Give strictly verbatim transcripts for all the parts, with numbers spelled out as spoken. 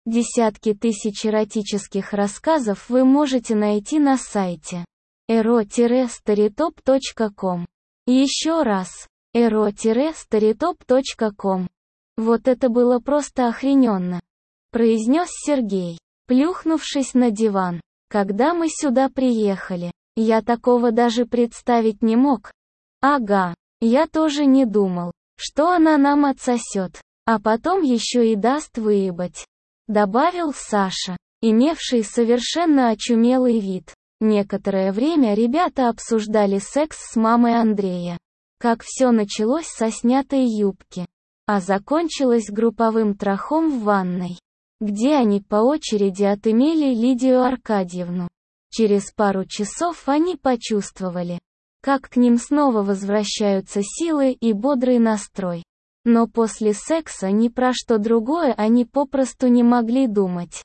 Десятки тысяч эротических рассказов вы можете найти на сайте эро старитоп точка ком. Еще раз, эро старитоп точка ком. Вот это было просто охрененно, произнес Сергей, плюхнувшись на диван. Когда мы сюда приехали, я такого даже представить не мог. Ага, я тоже не думал, что она нам отсосет, а потом еще и даст выебать, добавил Саша, имевший совершенно очумелый вид. Некоторое время ребята обсуждали секс с мамой Андрея. Как все началось со снятой юбки, а закончилось групповым трахом в ванной, где они по очереди отымели Лидию Аркадьевну. Через пару часов они почувствовали, как к ним снова возвращаются силы и бодрый настрой. Но после секса ни про что другое они попросту не могли думать.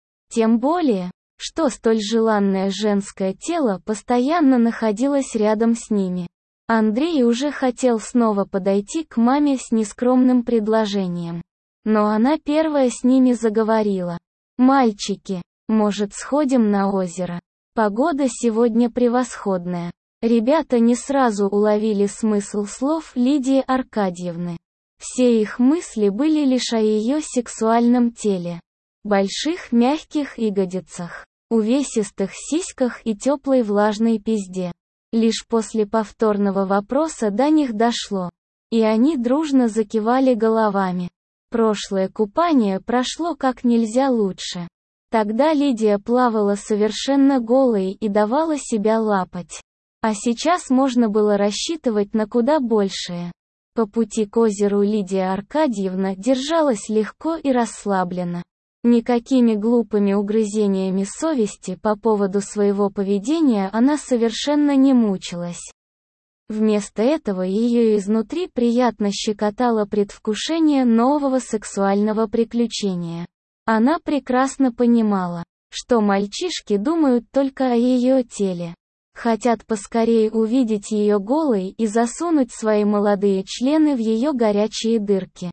Тем более, что столь желанное женское тело постоянно находилось рядом с ними. Андрей уже хотел снова подойти к маме с нескромным предложением. Но она первая с ними заговорила. «Мальчики, может, сходим на озеро? Погода сегодня превосходная». Ребята не сразу уловили смысл слов Лидии Аркадьевны. Все их мысли были лишь о ее сексуальном теле. Больших мягких ягодицах, увесистых сиськах и теплой влажной пизде. Лишь после повторного вопроса до них дошло. И они дружно закивали головами. Прошлое купание прошло как нельзя лучше. Тогда Лидия плавала совершенно голой и давала себя лапать. А сейчас можно было рассчитывать на куда большее. По пути к озеру Лидия Аркадьевна держалась легко и расслабленно. Никакими глупыми угрызениями совести по поводу своего поведения она совершенно не мучилась. Вместо этого ее изнутри приятно щекотало предвкушение нового сексуального приключения. Она прекрасно понимала, что мальчишки думают только о ее теле. Хотят поскорее увидеть ее голой и засунуть свои молодые члены в ее горячие дырки.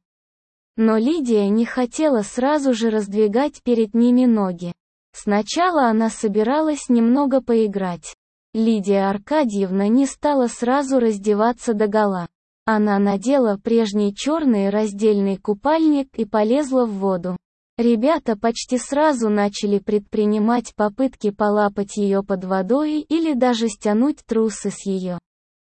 Но Лидия не хотела сразу же раздвигать перед ними ноги. Сначала она собиралась немного поиграть. Лидия Аркадьевна не стала сразу раздеваться догола. Она надела прежний черный раздельный купальник и полезла в воду. Ребята почти сразу начали предпринимать попытки полапать ее под водой или даже стянуть трусы с ее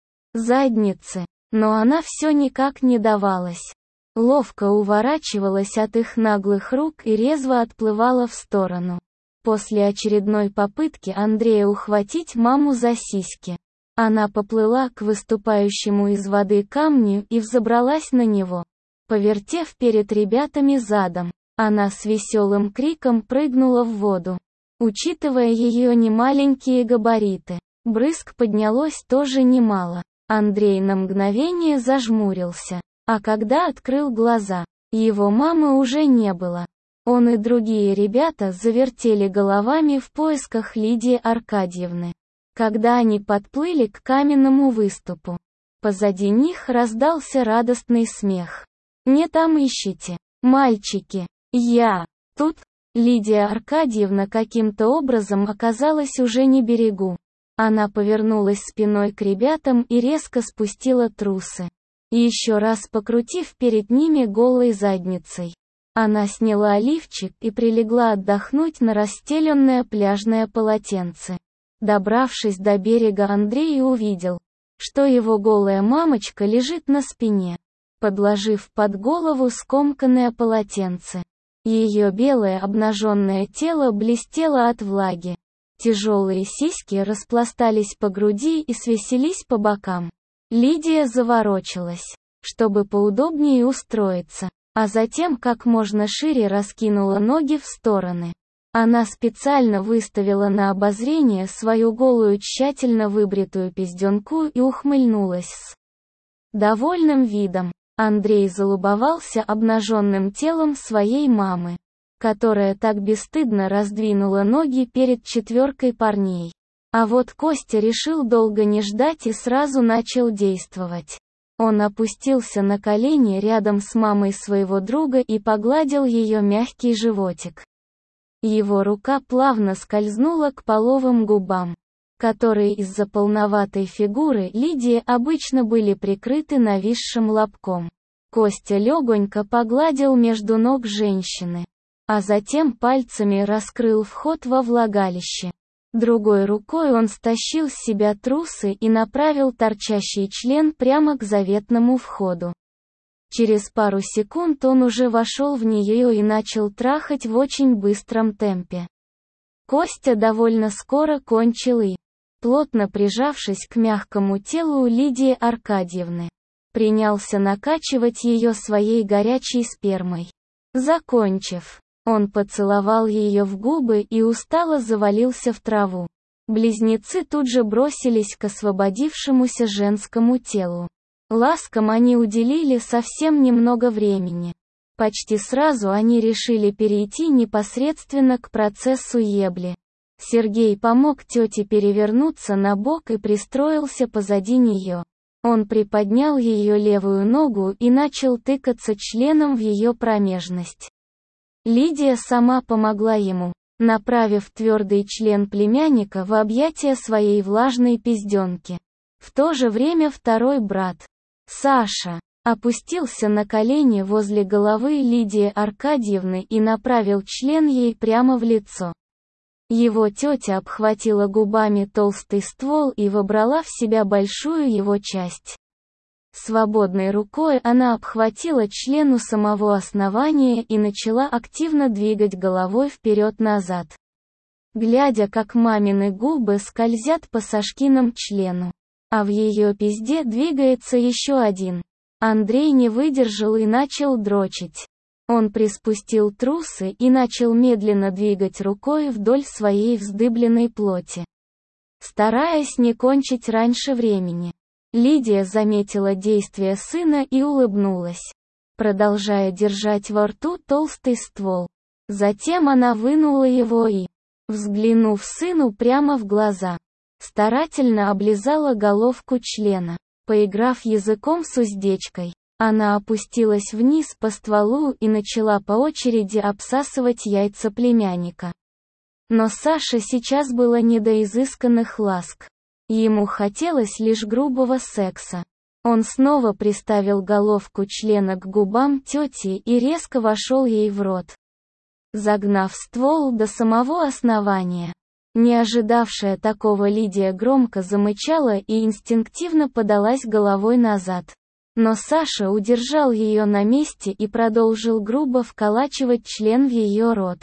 задницы. Но она все никак не давалась. Ловко уворачивалась от их наглых рук и резво отплывала в сторону. После очередной попытки Андрея ухватить маму за сиськи, она поплыла к выступающему из воды камню и взобралась на него. Повертев перед ребятами задом, она с веселым криком прыгнула в воду. Учитывая ее немаленькие габариты, брызг поднялось тоже немало. Андрей на мгновение зажмурился, а когда открыл глаза, его мамы уже не было. Он и другие ребята завертели головами в поисках Лидии Аркадьевны. Когда они подплыли к каменному выступу, позади них раздался радостный смех. «Не там ищите, мальчики, я тут». Лидия Аркадьевна каким-то образом оказалась уже не берегу. Она повернулась спиной к ребятам и резко спустила трусы. Еще раз покрутив перед ними голой задницей, она сняла лифчик и прилегла отдохнуть на расстеленное пляжное полотенце. Добравшись до берега, Андрей увидел, что его голая мамочка лежит на спине, подложив под голову скомканное полотенце. Ее белое обнаженное тело блестело от влаги. Тяжелые сиськи распластались по груди и свесились по бокам. Лидия заворочилась, чтобы поудобнее устроиться, а затем как можно шире раскинула ноги в стороны. Она специально выставила на обозрение свою голую тщательно выбритую пизденку и ухмыльнулась с довольным видом. Андрей залюбовался обнаженным телом своей мамы, которая так бесстыдно раздвинула ноги перед четверкой парней. А вот Костя решил долго не ждать и сразу начал действовать. Он опустился на колени рядом с мамой своего друга и погладил ее мягкий животик. Его рука плавно скользнула к половым губам, которые из-за полноватой фигуры Лидии обычно были прикрыты нависшим лобком. Костя легонько погладил между ног женщины, а затем пальцами раскрыл вход во влагалище. Другой рукой он стащил с себя трусы и направил торчащий член прямо к заветному входу. Через пару секунд он уже вошел в нее и начал трахать в очень быстром темпе. Костя довольно скоро кончил и, плотно прижавшись к мягкому телу Лидии Аркадьевны, принялся накачивать ее своей горячей спермой. Закончив, он поцеловал ее в губы и устало завалился в траву. Близнецы тут же бросились к освободившемуся женскому телу. Ласкам они уделили совсем немного времени. Почти сразу они решили перейти непосредственно к процессу ебли. Сергей помог тете перевернуться на бок и пристроился позади нее. Он приподнял ее левую ногу и начал тыкаться членом в ее промежность. Лидия сама помогла ему, направив твердый член племянника в объятия своей влажной пизденки. В то же время второй брат, Саша, опустился на колени возле головы Лидии Аркадьевны и направил член ей прямо в лицо. Его тетя обхватила губами толстый ствол и вобрала в себя большую его часть. Свободной рукой она обхватила член у самого основания и начала активно двигать головой вперед-назад, глядя, как мамины губы скользят по Сашкиному члену, а в ее пизде двигается еще один. Андрей не выдержал и начал дрочить. Он приспустил трусы и начал медленно двигать рукой вдоль своей вздыбленной плоти, стараясь не кончить раньше времени. Лидия заметила действие сына и улыбнулась, продолжая держать во рту толстый ствол. Затем она вынула его и, взглянув сыну прямо в глаза, старательно облизала головку члена. Поиграв языком с уздечкой, она опустилась вниз по стволу и начала по очереди обсасывать яйца племянника. Но Саше сейчас было не до изысканных ласк. Ему хотелось лишь грубого секса. Он снова приставил головку члена к губам тети и резко вошел ей в рот, загнав ствол до самого основания. Не ожидавшая такого Лидия громко замычала и инстинктивно подалась головой назад. Но Саша удержал ее на месте и продолжил грубо вколачивать член в ее рот.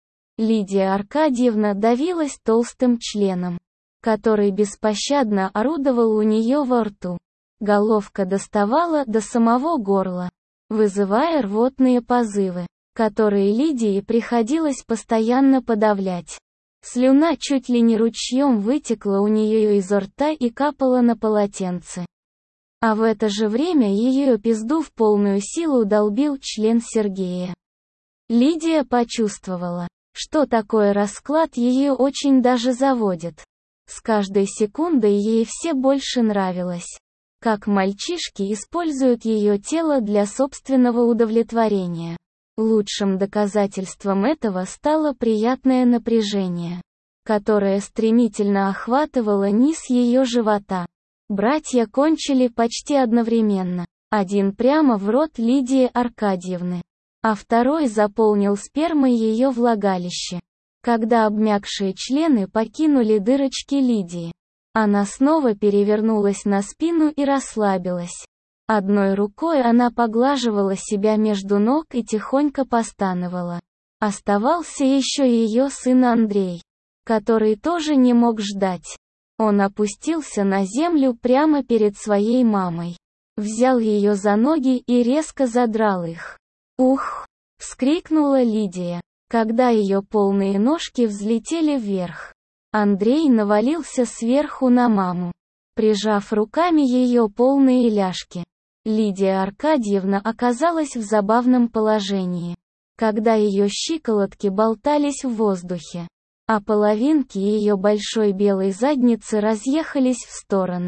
Лидия Аркадьевна давилась толстым членом, который беспощадно орудовал у нее во рту. Головка доставала до самого горла, вызывая рвотные позывы, которые Лидии приходилось постоянно подавлять. Слюна чуть ли не ручьем вытекла у нее изо рта и капала на полотенце. А в это же время ее пизду в полную силу долбил член Сергея. Лидия почувствовала, что такой расклад ее очень даже заводит. С каждой секундой ей все больше нравилось, как мальчишки используют ее тело для собственного удовлетворения. Лучшим доказательством этого стало приятное напряжение, которое стремительно охватывало низ ее живота. Братья кончили почти одновременно, один прямо в рот Лидии Аркадьевны, а второй заполнил спермой ее влагалище. Когда обмякшие члены покинули дырочки Лидии, она снова перевернулась на спину и расслабилась. Одной рукой она поглаживала себя между ног и тихонько постановала. Оставался еще ее сын Андрей, который тоже не мог ждать. Он опустился на землю прямо перед своей мамой, взял ее за ноги и резко задрал их. «Ух!» — вскрикнула Лидия, когда ее полные ножки взлетели вверх. Андрей навалился сверху на маму, прижав руками ее полные ляжки. Лидия Аркадьевна оказалась в забавном положении, когда ее щиколотки болтались в воздухе, а половинки ее большой белой задницы разъехались в стороны.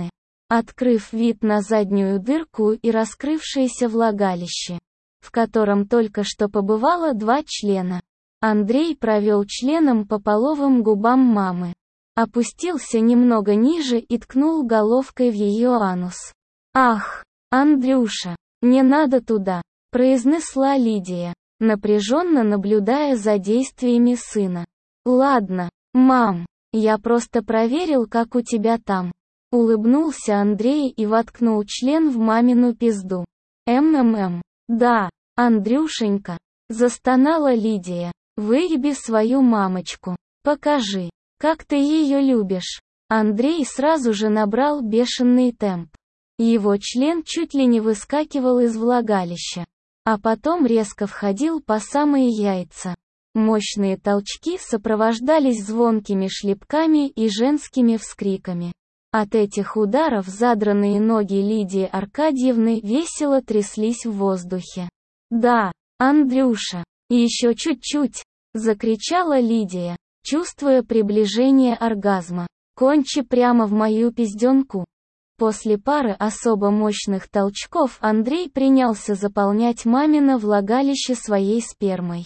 открыв вид на заднюю дырку и раскрывшееся влагалище, в котором только что побывало два члена. Андрей провел членом по половым губам мамы, опустился немного ниже и ткнул головкой в ее анус. «Ах, Андрюша, не надо туда», — произнесла Лидия, напряженно наблюдая за действиями сына. «Ладно, мам, я просто проверил, как у тебя там». Улыбнулся Андрей и воткнул член в мамину пизду. «МММ, да, Андрюшенька», — застонала Лидия, — «выеби свою мамочку, покажи, как ты ее любишь». Андрей сразу же набрал бешеный темп. Его член чуть ли не выскакивал из влагалища, а потом резко входил по самые яйца. Мощные толчки сопровождались звонкими шлепками и женскими вскриками. От этих ударов задранные ноги Лидии Аркадьевны весело тряслись в воздухе. «Да, Андрюша, еще чуть-чуть!» — закричала Лидия, чувствуя приближение оргазма. «Кончи прямо в мою пизденку». После пары особо мощных толчков Андрей принялся заполнять мамино влагалище своей спермой.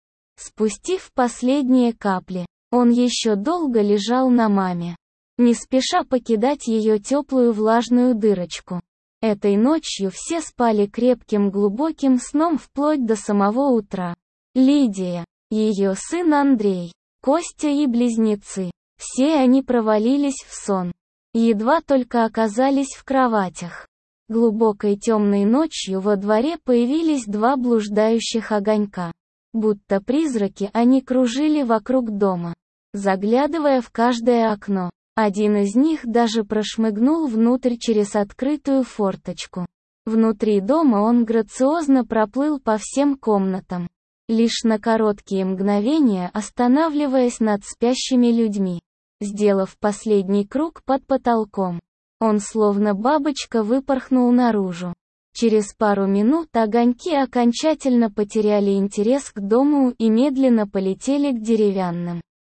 Спустив последние капли, он еще долго лежал на маме, не спеша покидать ее теплую влажную дырочку. Этой ночью все спали крепким глубоким сном вплоть до самого утра. Лидия, ее сын Андрей, Костя и близнецы, все они провалились в сон. Едва только оказались в кроватях. Глубокой темной ночью во дворе появились два блуждающих огонька. Будто призраки они кружили вокруг дома, заглядывая в каждое окно. Один из них даже прошмыгнул внутрь через открытую форточку. Внутри дома он грациозно проплыл по всем комнатам, лишь на короткие мгновения останавливаясь над спящими людьми. Сделав последний круг под потолком, он словно бабочка выпорхнул наружу. Через пару минут огоньки окончательно потеряли интерес к дому и медленно полетели к деревянным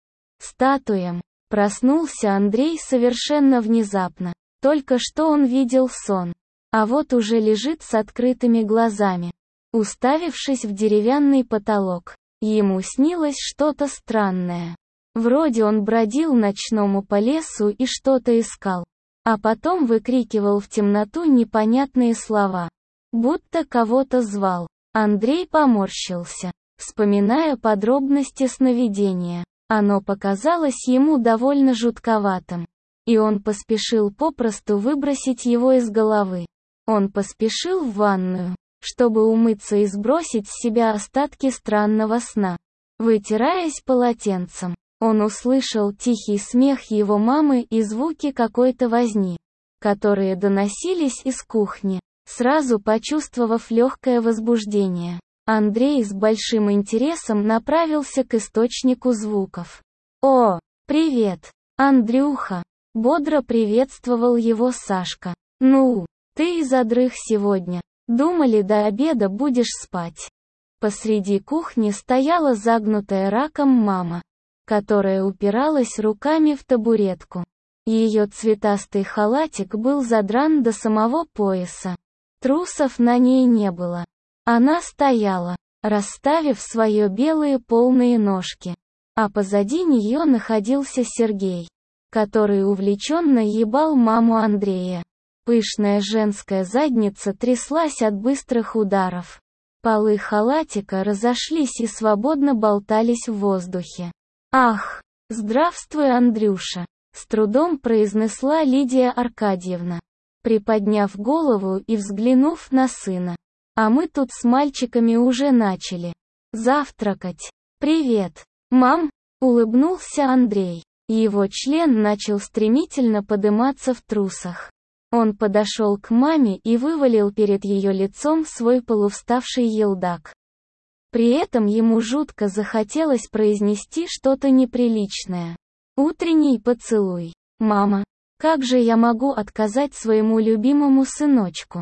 статуям. Проснулся Андрей совершенно внезапно. Только что он видел сон, а вот уже лежит с открытыми глазами, уставившись в деревянный потолок. Ему снилось что-то странное. Вроде он бродил ночному по лесу и что-то искал, а потом выкрикивал в темноту непонятные слова, будто кого-то звал. Андрей поморщился, вспоминая подробности сновидения. Оно показалось ему довольно жутковатым, и он поспешил попросту выбросить его из головы. Он поспешил в ванную, чтобы умыться и сбросить с себя остатки странного сна. Вытираясь полотенцем, он услышал тихий смех его мамы и звуки какой-то возни, которые доносились из кухни. Сразу почувствовав легкое возбуждение, Андрей с большим интересом направился к источнику звуков. «О, привет, Андрюха!» — бодро приветствовал его Сашка. «Ну, ты и задрых сегодня. Думали, до обеда будешь спать». Посреди кухни стояла загнутая раком мама, которая упиралась руками в табуретку. Ее цветастый халатик был задран до самого пояса. Трусов на ней не было. Она стояла, расставив свои белые полные ножки. А позади нее находился Сергей, который увлеченно ебал маму Андрея. Пышная женская задница тряслась от быстрых ударов. Полы халатика разошлись и свободно болтались в воздухе. «Ах, здравствуй, Андрюша!» — с трудом произнесла Лидия Аркадьевна, приподняв голову и взглянув на сына. «А мы тут с мальчиками уже начали завтракать». «Привет, мам!» — улыбнулся Андрей. Его член начал стремительно подыматься в трусах. Он подошел к маме и вывалил перед ее лицом свой полувставший елдак. При этом ему жутко захотелось произнести что-то неприличное. «Утренний поцелуй. Мама, как же я могу отказать своему любимому сыночку?»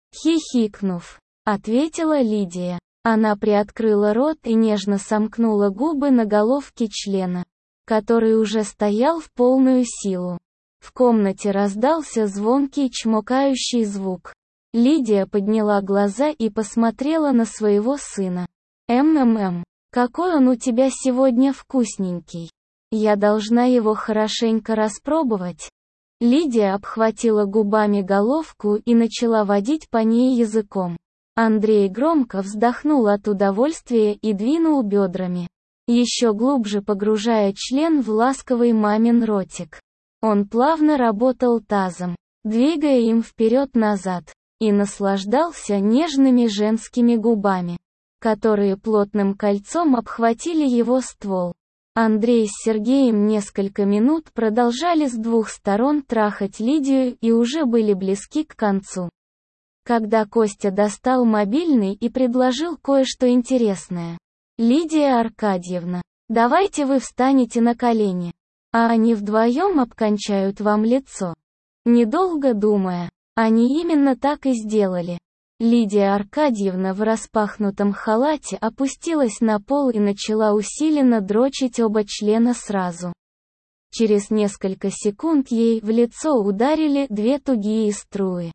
Хихикнув, ответила Лидия. Она приоткрыла рот и нежно сомкнула губы на головке члена, который уже стоял в полную силу. В комнате раздался звонкий чмокающий звук. Лидия подняла глаза и посмотрела на своего сына. «М-м-м, какой он у тебя сегодня вкусненький. Я должна его хорошенько распробовать». Лидия обхватила губами головку и начала водить по ней языком. Андрей громко вздохнул от удовольствия и двинул бедрами, еще глубже погружая член в ласковый мамин ротик. Он плавно работал тазом, двигая им вперед-назад, и наслаждался нежными женскими губами, которые плотным кольцом обхватили его ствол. Андрей с Сергеем несколько минут продолжали с двух сторон трахать Лидию и уже были близки к концу. Когда Костя достал мобильный и предложил кое-что интересное. «Лидия Аркадьевна, давайте вы встанете на колени, а они вдвоем обкончают вам лицо». Недолго думая, они именно так и сделали. Лидия Аркадьевна в распахнутом халате опустилась на пол и начала усиленно дрочить оба члена сразу. Через несколько секунд ей в лицо ударили две тугие струи.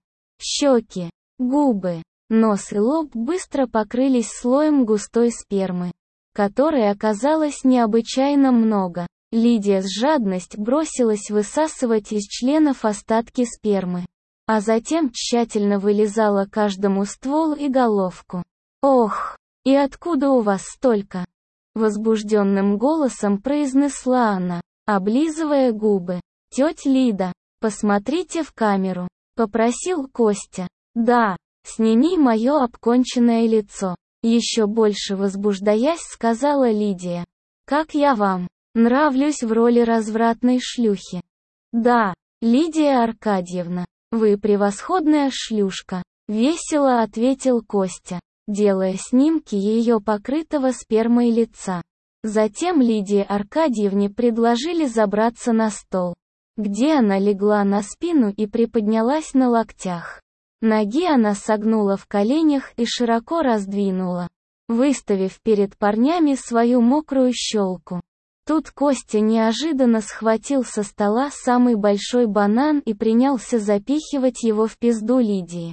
Щеки, губы, нос и лоб быстро покрылись слоем густой спермы, которой оказалось необычайно много. Лидия с жадностью бросилась высасывать из членов остатки спермы, а затем тщательно вылизала каждому ствол и головку. «Ох, и откуда у вас столько?» Возбужденным голосом произнесла она, облизывая губы. «Тетя Лида, посмотрите в камеру», — попросил Костя. «Да, сними мое обконченное лицо», — еще больше возбуждаясь сказала Лидия. «Как я вам? Нравлюсь в роли развратной шлюхи?» «Да, Лидия Аркадьевна, вы превосходная шлюшка», — весело ответил Костя, делая снимки ее покрытого спермой лица. Затем Лидии Аркадьевне предложили забраться на стол, где она легла на спину и приподнялась на локтях. Ноги она согнула в коленях и широко раздвинула, выставив перед парнями свою мокрую щелку. Тут Костя неожиданно схватил со стола самый большой банан и принялся запихивать его в пизду Лидии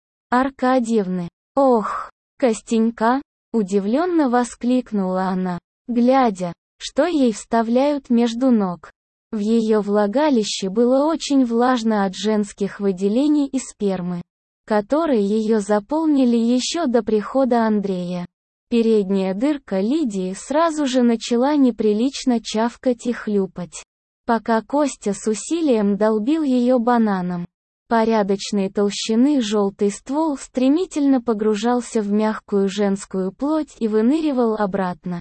Аркадьевны. «Ох, Костенька!» — удивленно воскликнула она, глядя, что ей вставляют между ног. В ее влагалище было очень влажно от женских выделений и спермы, которые ее заполнили еще до прихода Андрея. Передняя дырка Лидии сразу же начала неприлично чавкать и хлюпать, пока Костя с усилием долбил ее бананом. Порядочной толщины желтый ствол стремительно погружался в мягкую женскую плоть и выныривал обратно.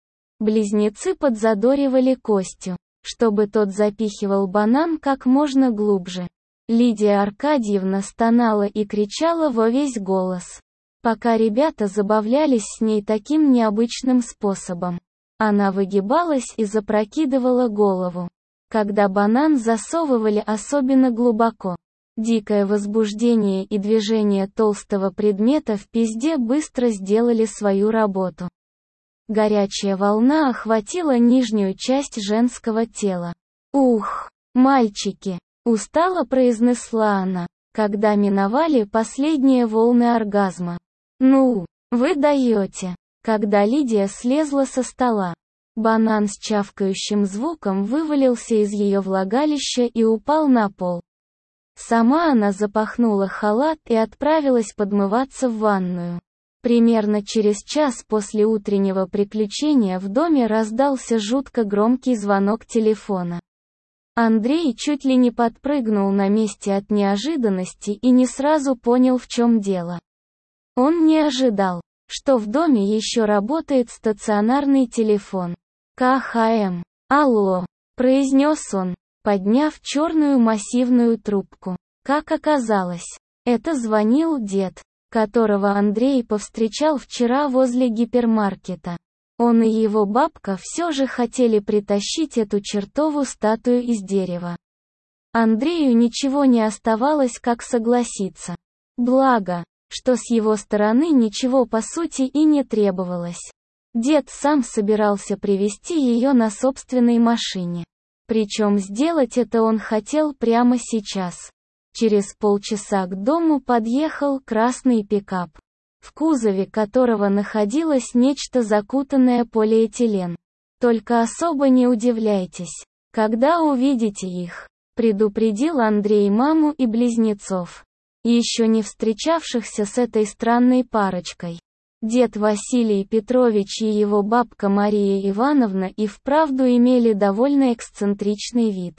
Близнецы подзадоривали Костю, чтобы тот запихивал банан как можно глубже. Лидия Аркадьевна стонала и кричала во весь голос, пока ребята забавлялись с ней таким необычным способом. Она выгибалась и запрокидывала голову, когда банан засовывали особенно глубоко. Дикое возбуждение и движение толстого предмета в пизде быстро сделали свою работу. Горячая волна охватила нижнюю часть женского тела. «Ух, мальчики!» — устало произнесла она, когда миновали последние волны оргазма. «Ну, вы даете!» Когда Лидия слезла со стола, банан с чавкающим звуком вывалился из ее влагалища и упал на пол. Сама она запахнула халат и отправилась подмываться в ванную. Примерно через час после утреннего приключения в доме раздался жутко громкий звонок телефона. Андрей чуть ли не подпрыгнул на месте от неожиданности и не сразу понял, в чем дело. Он не ожидал, что в доме еще работает стационарный телефон. «ка ха эм, алло», — произнес он, подняв черную массивную трубку. Как оказалось, это звонил дед, которого Андрей повстречал вчера возле гипермаркета. Он и его бабка все же хотели притащить эту чертову статую из дерева. Андрею ничего не оставалось, как согласиться. Благо, что с его стороны ничего по сути и не требовалось. Дед сам собирался привезти ее на собственной машине. Причем сделать это он хотел прямо сейчас. Через полчаса к дому подъехал красный пикап, в кузове которого находилось нечто закутанное полиэтилен. «Только особо не удивляйтесь, когда увидите их», — предупредил Андрей маму и близнецов, еще не встречавшихся с этой странной парочкой. Дед Василий Петрович и его бабка Мария Ивановна и вправду имели довольно эксцентричный вид.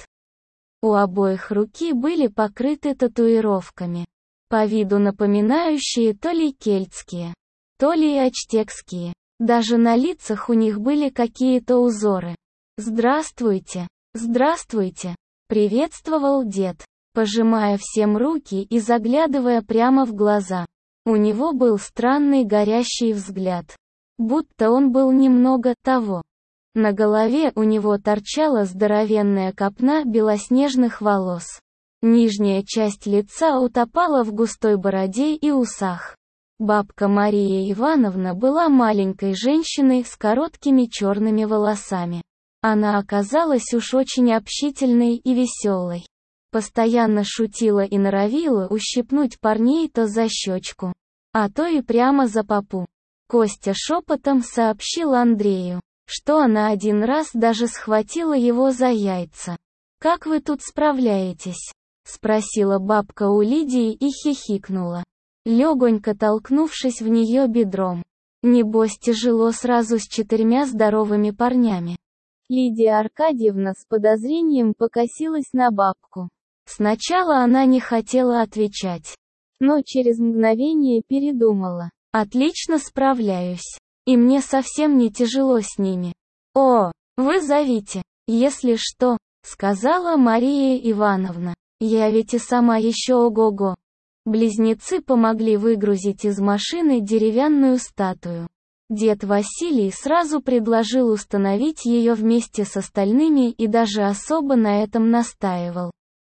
У обоих руки были покрыты татуировками, по виду напоминающие то ли кельтские, то ли ачтекские. Даже на лицах у них были какие-то узоры. «Здравствуйте, здравствуйте», — приветствовал дед, пожимая всем руки и заглядывая прямо в глаза. У него был странный горящий взгляд, будто он был немного того. На голове у него торчала здоровенная копна белоснежных волос. Нижняя часть лица утопала в густой бороде и усах. Бабка Мария Ивановна была маленькой женщиной с короткими черными волосами. Она оказалась уж очень общительной и веселой. Постоянно шутила и норовила ущипнуть парней то за щечку, а то и прямо за попу. Костя шепотом сообщил Андрею, что она один раз даже схватила его за яйца. «Как вы тут справляетесь?» — спросила бабка у Лидии и хихикнула, легонько толкнувшись в нее бедром. «Небось тяжело сразу с четырьмя здоровыми парнями». Лидия Аркадьевна с подозрением покосилась на бабку. Сначала она не хотела отвечать, но через мгновение передумала. «Отлично справляюсь. И мне совсем не тяжело с ними». «О, вы зовите, если что», — сказала Мария Ивановна. «Я ведь и сама еще ого-го». Близнецы помогли выгрузить из машины деревянную статую. Дед Василий сразу предложил установить ее вместе с остальными и даже особо на этом настаивал.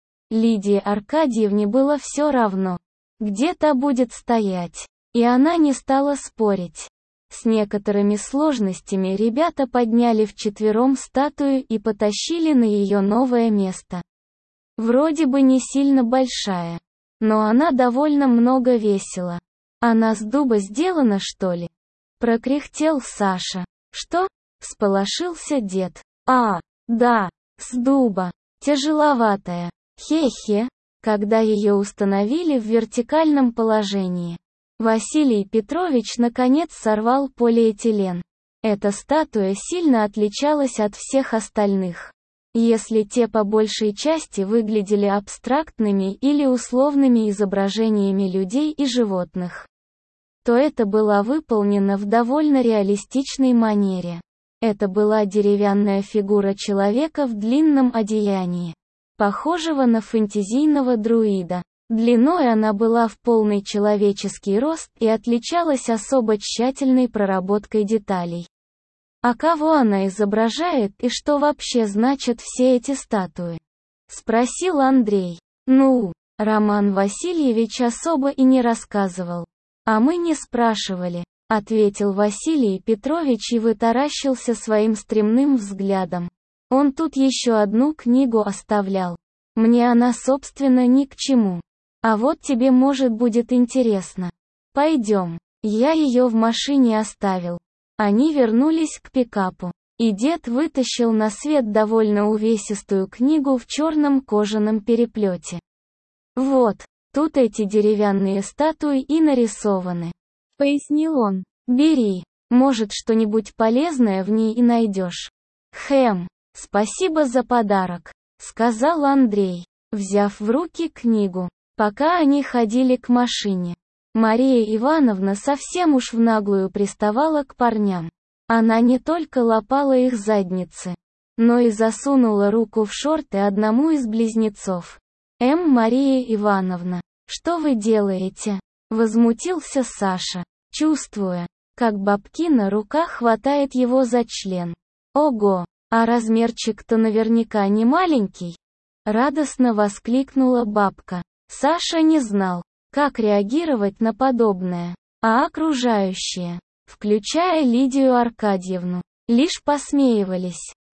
Лидии Аркадьевне было все равно, где та будет стоять, и она не стала спорить. С некоторыми сложностями ребята подняли вчетвером статую и потащили на ее новое место. Вроде бы не сильно большая, но она довольно много весила. «Она с дуба сделана, что ли?» — прокряхтел Саша. «Что?» — всполошился дед. «А, да, с дуба. Тяжеловатая. Хе-хе». Когда ее установили в вертикальном положении, Василий Петрович наконец сорвал полиэтилен. Эта статуя сильно отличалась от всех остальных. Если те по большей части выглядели абстрактными или условными изображениями людей и животных, то это было выполнено в довольно реалистичной манере. Это была деревянная фигура человека в длинном одеянии, похожего на фэнтезийного друида. Длиной она была в полный человеческий рост и отличалась особо тщательной проработкой деталей. «А кого она изображает и что вообще значат все эти статуи?» — спросил Андрей. «Ну, Роман Васильевич особо и не рассказывал. А мы не спрашивали», — ответил Василий Петрович и вытаращился своим стремным взглядом. «Он тут еще одну книгу оставлял. Мне она, собственно, ни к чему. А вот тебе, может, будет интересно. Пойдем». Я ее в машине оставил. Они вернулись к пикапу, и дед вытащил на свет довольно увесистую книгу в черном кожаном переплете. «Вот, тут эти деревянные статуи и нарисованы», — пояснил он. «Бери, может, что-нибудь полезное в ней и найдешь». «Хэм, спасибо за подарок», — сказал Андрей, взяв в руки книгу. Пока они ходили к машине, Мария Ивановна совсем уж в наглую приставала к парням. Она не только лапала их задницы, но и засунула руку в шорты одному из близнецов. «Эм, Мария Ивановна, что вы делаете?» — возмутился Саша, чувствуя, как бабкина рука хватает его за член. «Ого, а размерчик-то наверняка не маленький!» — радостно воскликнула бабка. Саша не знал, как реагировать на подобное, а окружающие, включая Лидию Аркадьевну, лишь посмеивались.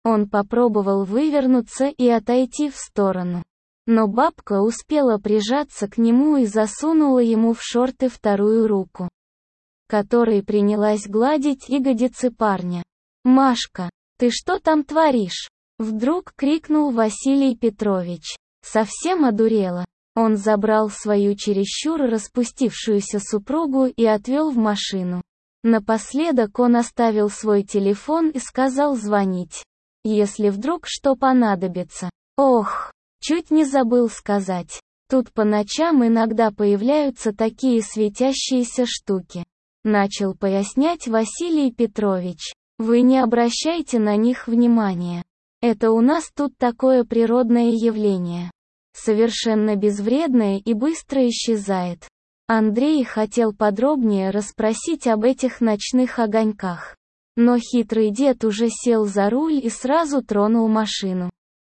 Он попробовал вывернуться и отойти в сторону. Но бабка успела прижаться к нему и засунула ему в шорты вторую руку, которой принялась гладить ягодицы парня. «Машка, ты что там творишь?» Вдруг крикнул Василий Петрович. Совсем одурела. Он забрал свою чересчур распустившуюся супругу и отвел в машину. Напоследок он оставил свой телефон и сказал звонить, если вдруг что понадобится. Ох, чуть не забыл сказать. Тут по ночам иногда появляются такие светящиеся штуки. Начал пояснять Василий Петрович. Вы не обращайте на них внимания. Это у нас тут такое природное явление. Совершенно безвредное и быстро исчезает. Андрей хотел подробнее расспросить об этих ночных огоньках. Но хитрый дед уже сел за руль и сразу тронул машину.